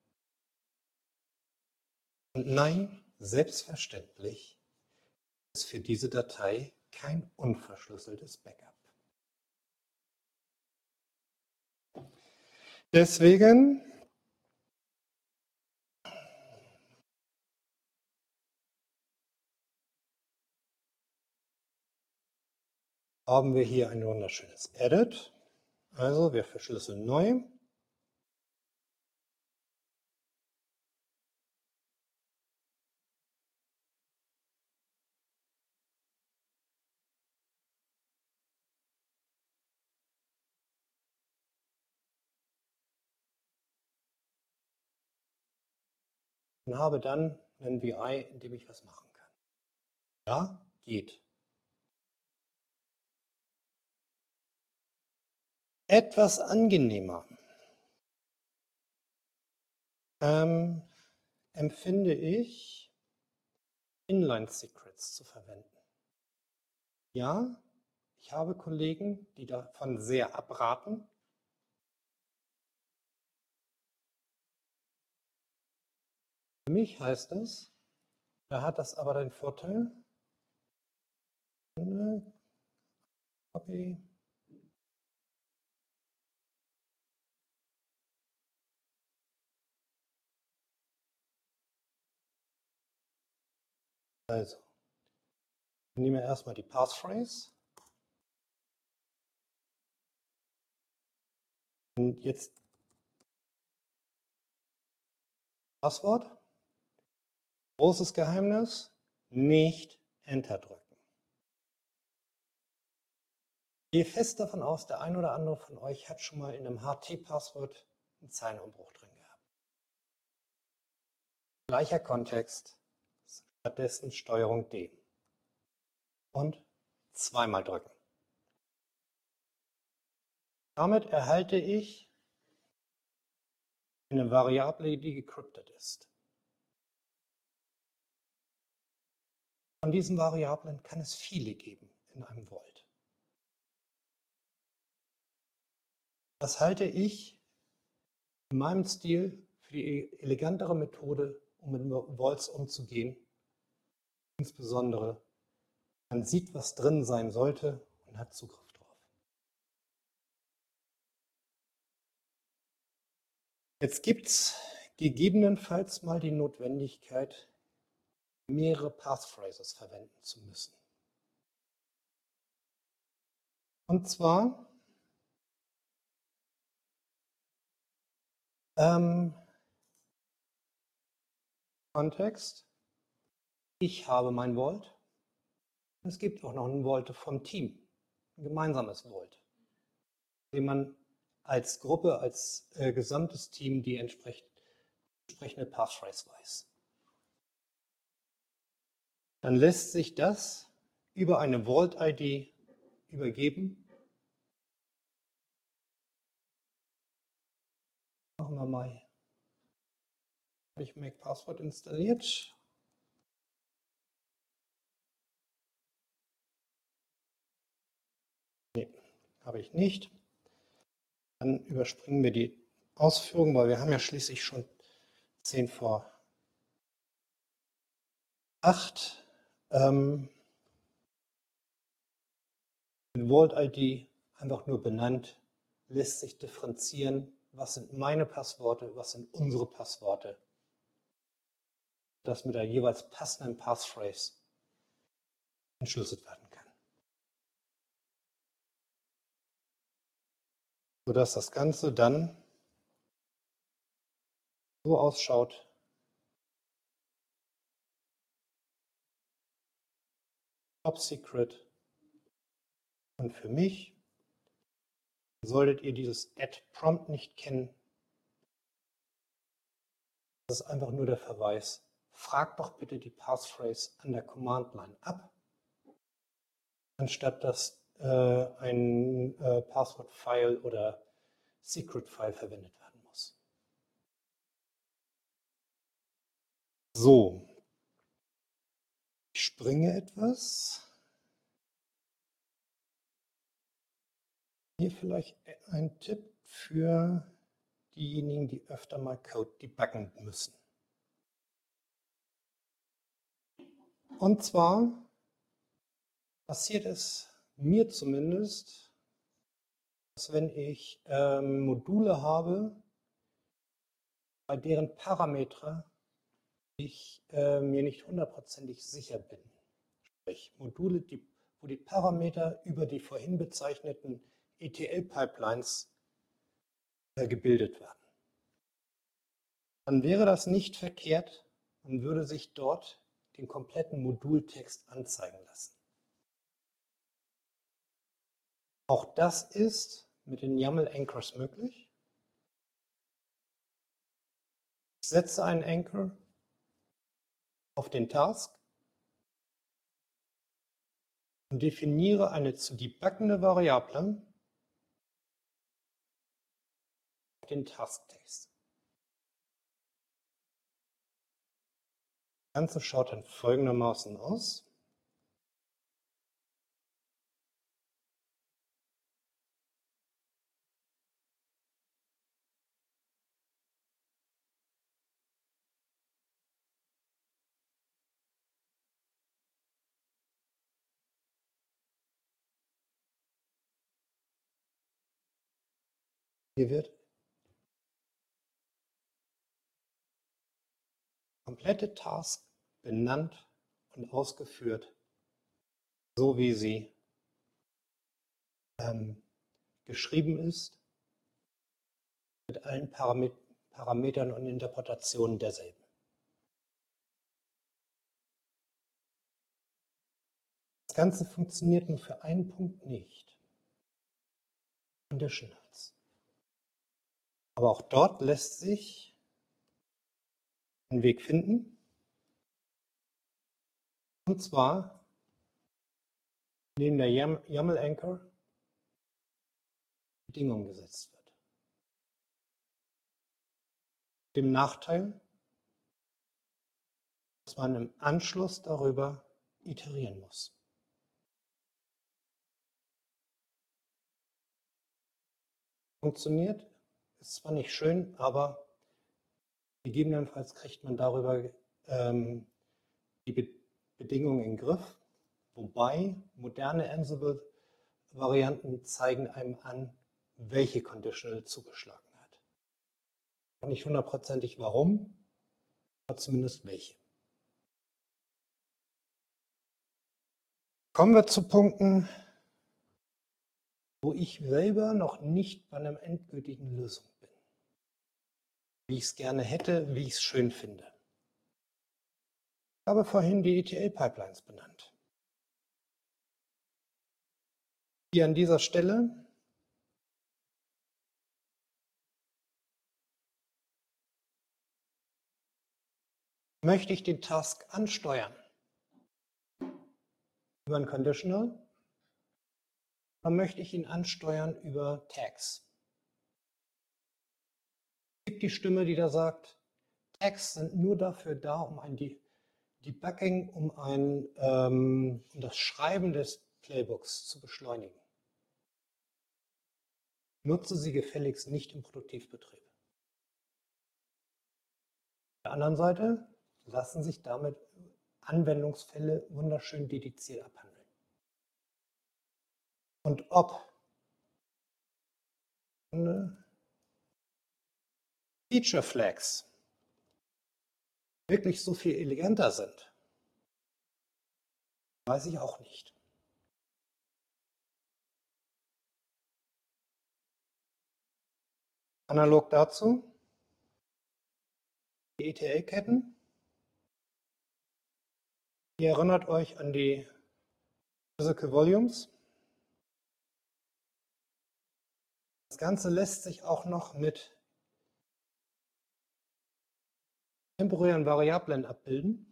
Und nein, selbstverständlich ist für diese Datei kein unverschlüsseltes Backup. Deswegen haben wir hier ein wunderschönes Edit. Also wir verschlüsseln neu. Und habe dann einen V I, in dem ich was machen kann. Ja, geht. Etwas angenehmer ähm, empfinde ich, Inline-Secrets zu verwenden. Ja, ich habe Kollegen, die davon sehr abraten. Für mich heißt es, da hat das aber den Vorteil, Copy, also, ich nehme erstmal die Passphrase und jetzt Passwort. Großes Geheimnis, nicht Enter drücken. Ich gehe fest davon aus, der ein oder andere von euch hat schon mal in einem H T-Passwort einen Zeilenumbruch drin gehabt. Gleicher Kontext, stattdessen Steuerung D. Und zweimal drücken. Damit erhalte ich eine Variable, die gecryptet ist. Von diesen Variablen kann es viele geben in einem Vault. Das halte ich in meinem Stil für die elegantere Methode, um mit Vaults umzugehen. Insbesondere, man sieht, was drin sein sollte und hat Zugriff drauf. Jetzt gibt es gegebenenfalls mal die Notwendigkeit, mehrere Passphrases verwenden zu müssen. Und zwar ähm, Kontext, ich habe mein Vault. Es gibt auch noch ein Vault vom Team, ein gemeinsames Vault, in dem man als Gruppe, als äh, gesamtes Team die entsprechende Passphrase weiß. Dann lässt sich das über eine Vault-I D übergeben. Machen wir mal. Habe ich Make Password installiert? Nee, habe ich nicht. Dann überspringen wir die Ausführung, weil wir haben ja schließlich schon zehn vor acht. Ähm, Vault-I D einfach nur benannt, lässt sich differenzieren, was sind meine Passworte, was sind unsere Passworte. Das mit der jeweils passenden Passphrase entschlüsselt werden kann. Sodass das Ganze dann so ausschaut, Top Secret. Und für mich solltet ihr dieses Add Prompt nicht kennen. Das ist einfach nur der Verweis. Fragt doch bitte die Passphrase an der Command Line ab, anstatt dass äh, ein äh, Passwort-File oder Secret-File verwendet werden muss. So, ich springe etwas. Hier vielleicht ein Tipp für diejenigen, die öfter mal Code debuggen müssen. Und zwar passiert es mir zumindest, dass wenn ich ähm, Module habe, bei deren Parameter ich äh, mir nicht hundertprozentig sicher bin. Sprich, Module, die, wo die Parameter über die vorhin bezeichneten E T L-Pipelines äh, gebildet werden. Dann wäre das nicht verkehrt, man würde sich dort den kompletten Modultext anzeigen lassen. Auch das ist mit den YAML Anchors möglich. Ich setze einen Anchor auf den Task und definiere eine zu debuggende Variable auf den Task-Text. Das Ganze schaut dann folgendermaßen aus. Hier wird komplette Task benannt und ausgeführt, so wie sie ähm, geschrieben ist, mit allen Paramet Parametern und Interpretationen derselben. Das Ganze funktioniert nur für einen Punkt nicht. Conditionals. Aber auch dort lässt sich ein Weg finden. Und zwar, indem der YAML Anchor Bedingung gesetzt wird. Dem Nachteil, dass man im Anschluss darüber iterieren muss. Funktioniert, ist zwar nicht schön, aber gegebenenfalls kriegt man darüber ähm, die Be Bedingungen in den Griff, wobei moderne Ansible-Varianten zeigen einem an, welche Conditional zugeschlagen hat. Nicht hundertprozentig warum, aber zumindest welche. Kommen wir zu Punkten, wo ich selber noch nicht bei einer endgültigen Lösung bin. Wie ich es gerne hätte, wie ich es schön finde. Ich habe vorhin die E T L-Pipelines benannt. Hier an dieser Stelle möchte ich den Task ansteuern über ein Conditional, dann möchte ich ihn ansteuern über Tags. Es gibt die Stimme, die da sagt, Tags sind nur dafür da, um ein Debugging, um, ein, ähm, um das Schreiben des Playbooks zu beschleunigen. Nutze sie gefälligst nicht im Produktivbetrieb. Auf der anderen Seite lassen sich damit Anwendungsfälle wunderschön dediziert abhandeln. Und ob Feature Flags wirklich so viel eleganter sind, weiß ich auch nicht. Analog dazu die E T L-Ketten. Ihr erinnert euch an die Physical Volumes. Das Ganze lässt sich auch noch mit temporären Variablen abbilden,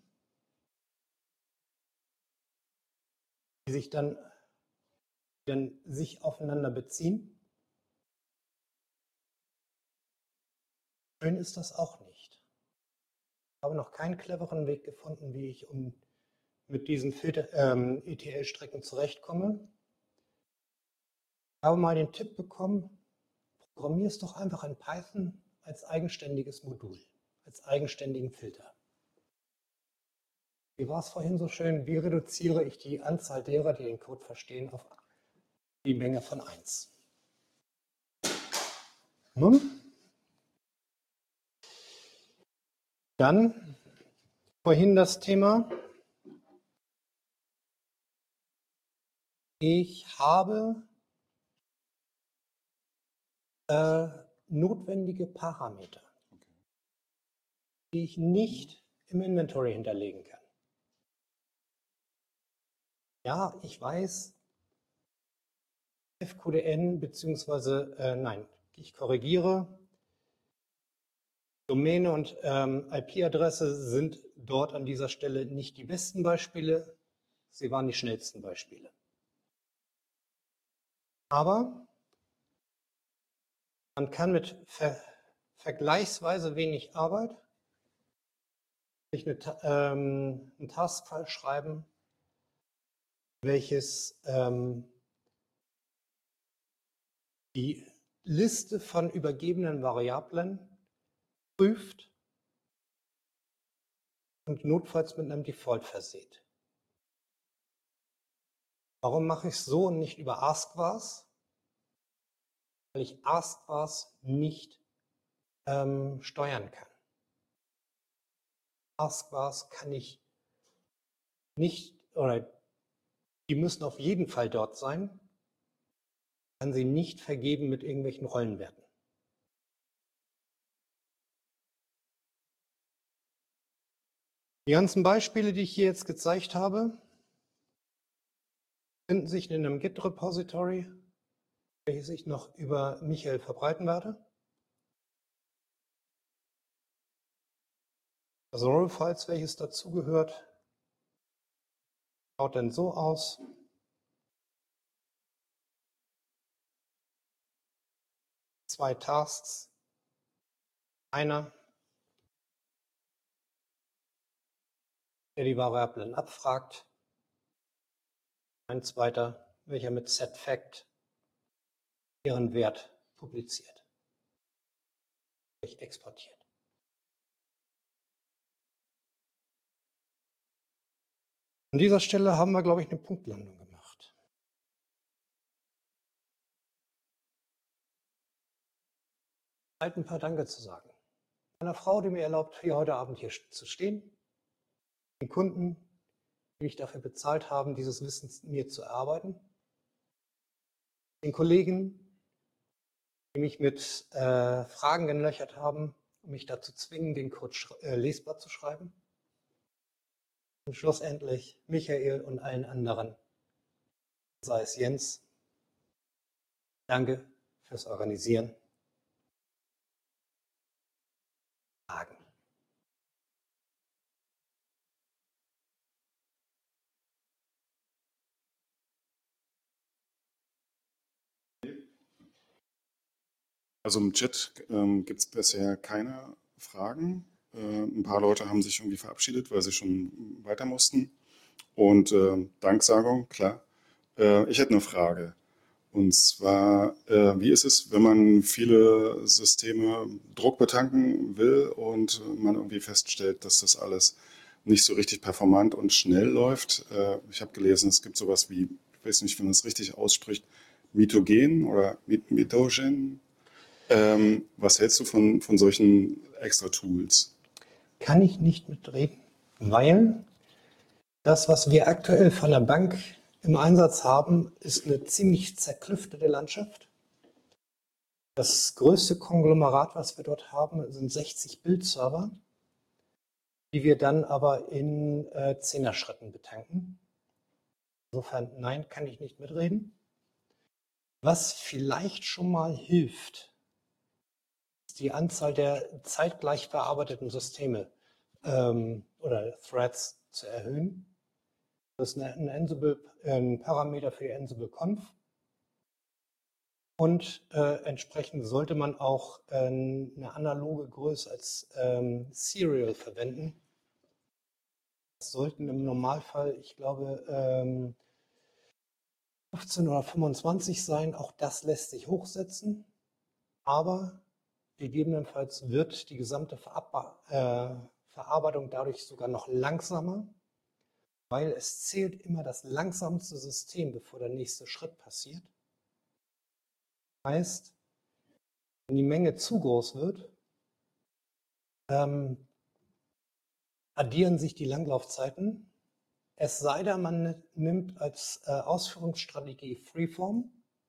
die sich dann, dann sich aufeinander beziehen. Schön ist das auch nicht. Ich habe noch keinen cleveren Weg gefunden, wie ich um mit diesen ähm, E T L-Strecken zurechtkomme. habe mal den Tipp bekommen, programmier es doch einfach in Python als eigenständiges Modul, als eigenständigen Filter. Wie war es vorhin so schön? Wie reduziere ich die Anzahl derer, die den Code verstehen, auf die Menge von eins? Nun, dann vorhin das Thema. Ich habe äh, notwendige Parameter, die ich nicht im Inventory hinterlegen kann. Ja, ich weiß, F Q D N beziehungsweise äh, nein, ich korrigiere. Domäne und ähm, I P-Adresse sind dort an dieser Stelle nicht die besten Beispiele, sie waren die schnellsten Beispiele. Aber man kann mit ver vergleichsweise wenig Arbeit sich eine, ähm, einen Taskfile schreiben, welches ähm, die Liste von übergebenen Variablen prüft und notfalls mit einem Default verseht. Warum mache ich es so und nicht über AskVars? Weil ich AskVars nicht ähm, steuern kann. AskVars kann ich nicht, oder die müssen auf jeden Fall dort sein, kann sie nicht vergeben mit irgendwelchen Rollenwerten. Die ganzen Beispiele, die ich hier jetzt gezeigt habe, finden sich in einem Git-Repository, welches ich noch über Michael verbreiten werde. Das Roll-Files, welches dazugehört, schaut dann so aus. Zwei Tasks, einer, der die Variablen abfragt, ein zweiter, welcher mit setFact ihren Wert publiziert, exportiert. An dieser Stelle haben wir, glaube ich, eine Punktlandung gemacht. Halt ein paar Danke zu sagen. Einer Frau, die mir erlaubt, hier heute Abend hier zu stehen, den Kunden, die mich dafür bezahlt haben, dieses Wissen mir zu erarbeiten, den Kollegen, die mich mit äh, Fragen gelöchert haben, um mich dazu zwingen, den Code äh, lesbar zu schreiben. Und schlussendlich Michael und allen anderen, sei es Jens. Danke fürs Organisieren. Fragen. Also im Chat ähm, gibt es bisher keine Fragen. Äh, ein paar Leute haben sich irgendwie verabschiedet, weil sie schon weiter mussten. Und äh, Danksagung, klar. Äh, ich hätte eine Frage. Und zwar, äh, wie ist es, wenn man viele Systeme Druck betanken will und man irgendwie feststellt, dass das alles nicht so richtig performant und schnell läuft? Äh, ich habe gelesen, es gibt sowas wie, ich weiß nicht, wie man es richtig ausspricht, Mitogen oder Mitogen. Ähm, was hältst du von, von solchen extra Tools? Kann ich nicht mitreden, weil das, was wir aktuell von der Bank im Einsatz haben, ist eine ziemlich zerklüftete Landschaft. Das größte Konglomerat, was wir dort haben, sind sechzig Bildserver, die wir dann aber in äh, Zehner-Schritten betanken. Insofern, nein, kann ich nicht mitreden. Was vielleicht schon mal hilft, ist die Anzahl der zeitgleich bearbeiteten Systeme ähm, oder Threads zu erhöhen. Das ist ein, Ansible, ein Parameter für die Ansible-Conf. Und äh, entsprechend sollte man auch äh, eine analoge Größe als ähm, Serial verwenden. Das sollten im Normalfall, ich glaube, ähm, fünfzehn oder fünfundzwanzig sein. Auch das lässt sich hochsetzen, aber gegebenenfalls wird die gesamte Verab äh, Verarbeitung dadurch sogar noch langsamer, weil es zählt immer das langsamste System, bevor der nächste Schritt passiert. Heißt, wenn die Menge zu groß wird, ähm, addieren sich die Langlaufzeiten. Es sei denn, man nimmt als äh, Ausführungsstrategie Freeform.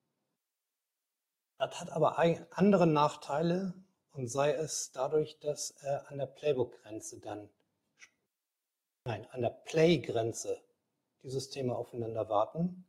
Das hat aber andere Nachteile und sei es dadurch, dass äh, an der Playbook-Grenze dann, nein, an der Play-Grenze die Systeme aufeinander warten.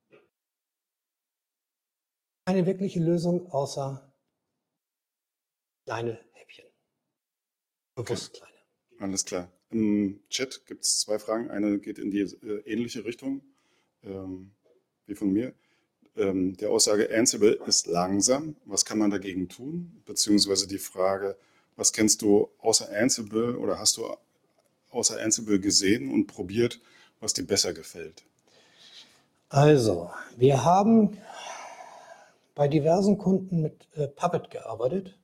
Keine wirkliche Lösung außer kleine Häppchen. Bewusst Okay. kleine. Alles klar. Im Chat gibt es zwei Fragen. Eine geht in die äh, ähnliche Richtung ähm, wie von mir. Ähm, der Aussage, Ansible ist langsam. Was kann man dagegen tun? Beziehungsweise die Frage, was kennst du außer Ansible oder hast du außer Ansible gesehen und probiert, was dir besser gefällt? Also, wir haben bei diversen Kunden mit äh, Puppet gearbeitet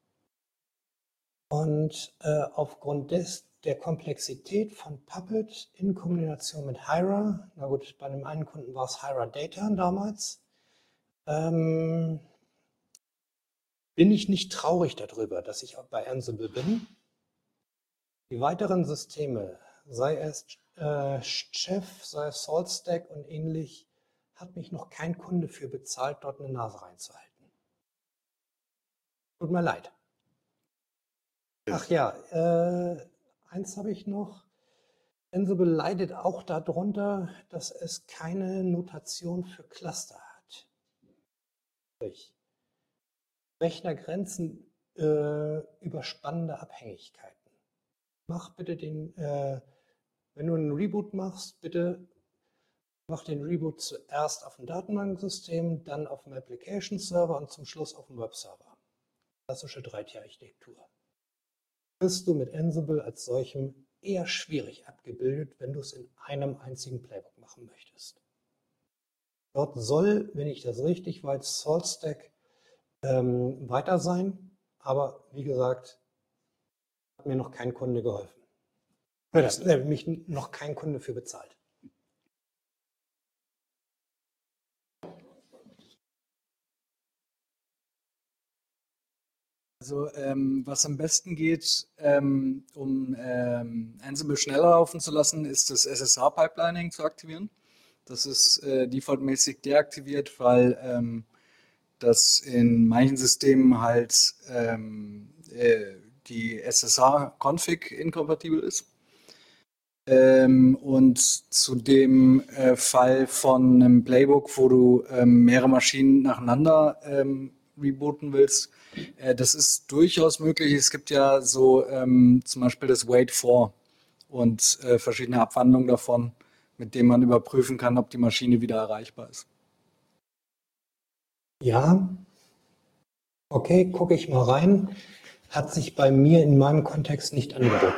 und äh, aufgrund des, der Komplexität von Puppet in Kombination mit Hyra, na gut, bei dem einen Kunden war es Hyra Data damals, ähm, bin ich nicht traurig darüber, dass ich auch bei Ansible bin. Die weiteren Systeme, sei es äh, Chef, sei es SaltStack und ähnlich, hat mich noch kein Kunde für bezahlt, dort eine Nase reinzuhalten. Tut mir leid. Ach ja, äh, eins habe ich noch. Ansible leidet auch darunter, dass es keine Notation für Cluster hat. Sprich, Rechnergrenzen äh, überspannende Abhängigkeiten. Mach bitte den, äh, wenn du einen Reboot machst, bitte mach den Reboot zuerst auf dem Datenbanksystem, dann auf dem Application Server und zum Schluss auf dem Webserver. Klassische drei Tier-Architektur. Wirst du mit Ansible als solchem eher schwierig abgebildet, wenn du es in einem einzigen Playbook machen möchtest. Dort soll, wenn ich das richtig weiß, SaltStack ähm, weiter sein, aber wie gesagt, hat mir noch kein Kunde geholfen. Oder äh, mich noch kein Kunde für bezahlt. Also ähm, was am besten geht, ähm, um ähm, Ansible schneller laufen zu lassen, ist das S S H-Pipelining zu aktivieren. Das ist äh, defaultmäßig deaktiviert, weil ähm, das in manchen Systemen halt ähm, äh, die S S H-Config inkompatibel ist. Ähm, und zu dem äh, Fall von einem Playbook, wo du ähm, mehrere Maschinen nacheinander ähm, rebooten willst, äh, das ist durchaus möglich. Es gibt ja so ähm, zum Beispiel das Wait for und äh, verschiedene Abwandlungen davon, mit denen man überprüfen kann, ob die Maschine wieder erreichbar ist. Ja, okay, gucke ich mal rein. Hat sich bei mir in meinem Kontext nicht angeboten.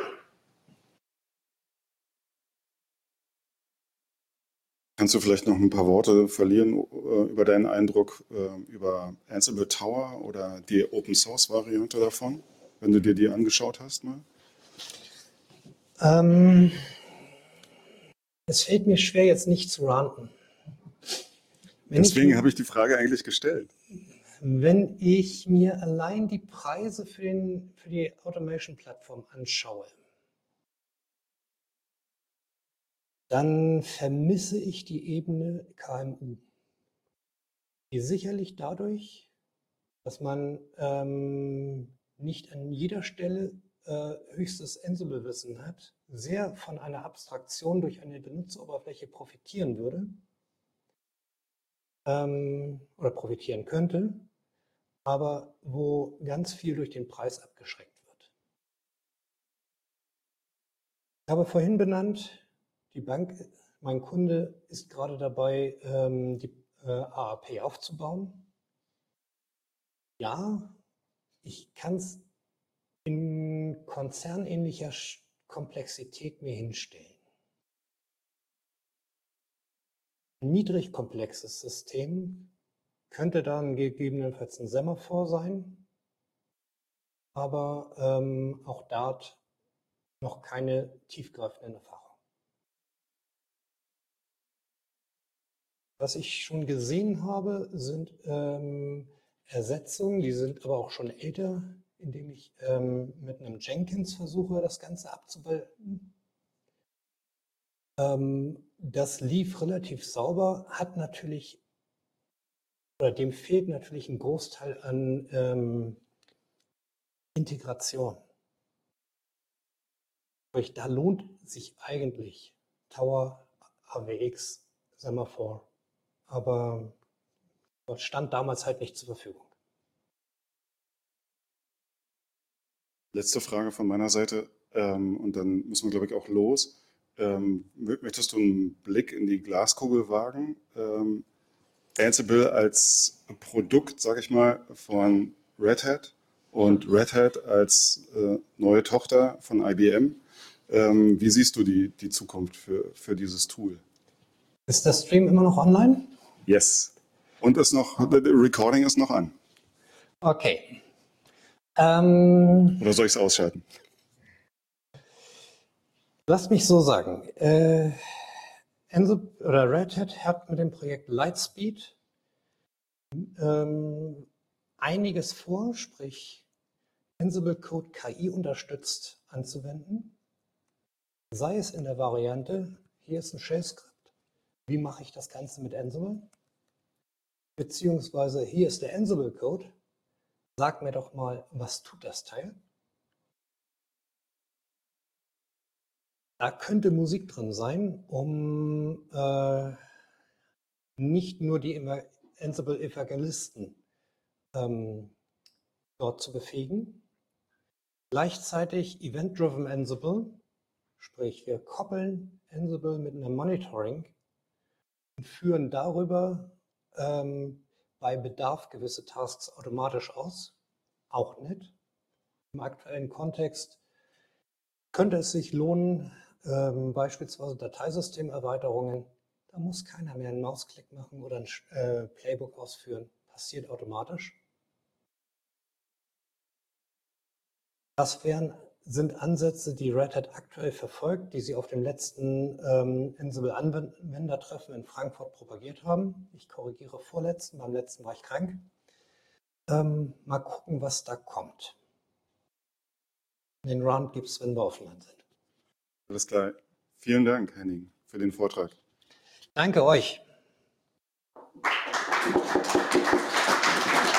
Kannst du vielleicht noch ein paar Worte verlieren äh, über deinen Eindruck äh, über Ansible Tower oder die Open-Source-Variante davon, wenn du dir die angeschaut hast mal? Ähm, es fällt mir schwer, jetzt nicht zu ranten. Wenn Deswegen ich, habe ich die Frage eigentlich gestellt. wenn ich mir allein die Preise für, den, für die Automation-Plattform anschaue, dann vermisse ich die Ebene K M U. Die sicherlich dadurch, dass man ähm, nicht an jeder Stelle äh, höchstes Ansible-Wissen hat, sehr von einer Abstraktion durch eine Benutzeroberfläche profitieren würde ähm, oder profitieren könnte, aber wo ganz viel durch den Preis abgeschreckt wird. Ich habe vorhin benannt, die Bank, mein Kunde ist gerade dabei, ähm, die äh, A A P aufzubauen. Ja, ich kann es in konzernähnlicher Komplexität mir hinstellen. Ein niedrig komplexes System könnte dann gegebenenfalls ein Semaphore sein, aber ähm, auch dort noch keine tiefgreifenden Erfahrungen. Was ich schon gesehen habe, sind ähm, Ersetzungen, die sind aber auch schon älter, indem ich ähm, mit einem Jenkins versuche, das Ganze abzubilden. Ähm, das lief relativ sauber, hat natürlich, oder dem fehlt natürlich ein Großteil an ähm, Integration. Sprich, da lohnt sich eigentlich Tower, A W X, Semaphore, aber dort stand damals halt nicht zur Verfügung. Letzte Frage von meiner Seite, ähm, und dann müssen wir, glaube ich, auch los. Ähm, möchtest du einen Blick in die Glaskugel wagen? Ähm, Ansible als Produkt, sage ich mal, von Red Hat und Red Hat als äh, neue Tochter von I B M. Ähm, wie siehst du die, die Zukunft für, für dieses Tool? Ist der Stream immer noch online? Yes. Und ist noch, the Recording ist noch an. Okay. Ähm, Oder soll ich es ausschalten? Lass mich so sagen. Äh, Ansible oder Red Hat hat mit dem Projekt Lightspeed ähm, einiges vor, sprich Ansible Code K I unterstützt anzuwenden. Sei es in der Variante, hier ist ein Shell-Skript, wie mache ich das Ganze mit Ansible? Beziehungsweise hier ist der Ansible Code, sag mir doch mal, was tut das Teil? Da könnte Musik drin sein, um äh, nicht nur die Ansible-Evangelisten ähm, dort zu befähigen. Gleichzeitig Event-Driven Ansible, sprich wir koppeln Ansible mit einem Monitoring und führen darüber ähm, bei Bedarf gewisse Tasks automatisch aus. Auch nett. Im aktuellen Kontext könnte es sich lohnen, ähm, beispielsweise Dateisystemerweiterungen. Da muss keiner mehr einen Mausklick machen oder ein äh, Playbook ausführen. Passiert automatisch. Das wären, sind Ansätze, die Red Hat aktuell verfolgt, die sie auf dem letzten ähm, Ansible-Anwendertreffen in Frankfurt propagiert haben. Ich korrigiere vorletzten, beim letzten war ich krank. Ähm, mal gucken, was da kommt. Den Round gibt es, wenn wir offline sind. Alles klar. Vielen Dank, Henning, für den Vortrag. Danke euch.